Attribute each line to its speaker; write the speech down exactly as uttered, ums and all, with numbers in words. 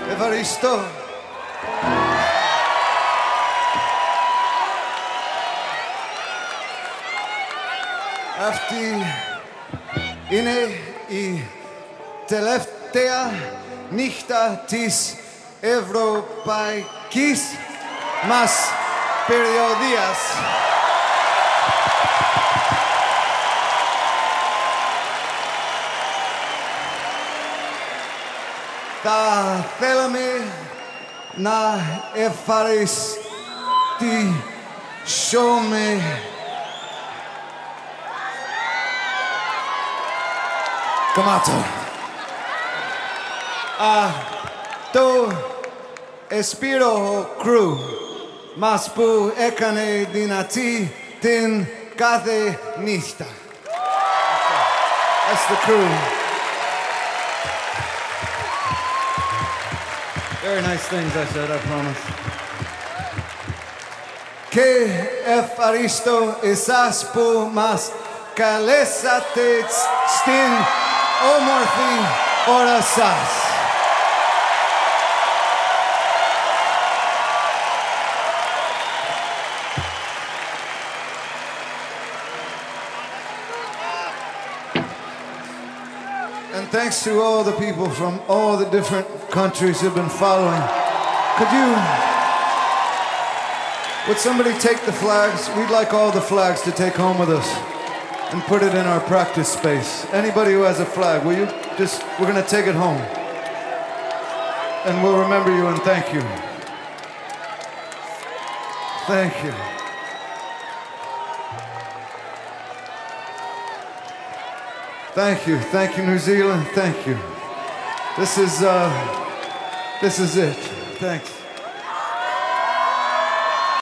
Speaker 1: Evaristo. Αυτή είναι η τελευταία νύχτα της ευρωπαϊκής μας περιοδίας. Θα θέλαμε να ευχαριστήσουμε Κομμάτω. Α, το Espiro Crew μας που έκανε δυνατή την κάθε νύχτα. That's the crew.
Speaker 2: Very nice things I said, I promise.
Speaker 1: Και ευχαριστώ εσάς που μας καλέσατε στην όμορφη ώρα σας. And thanks to all the people from all the different countries who've been following. Could you, would somebody take the flags? We'd like all the flags to take home with us and put it in our practice space. Anybody who has a flag, will you just, we're going to take it home. And we'll remember you and thank you. Thank you. Thank you. Thank you, New Zealand. Thank you. This is, uh, this is it. Thanks.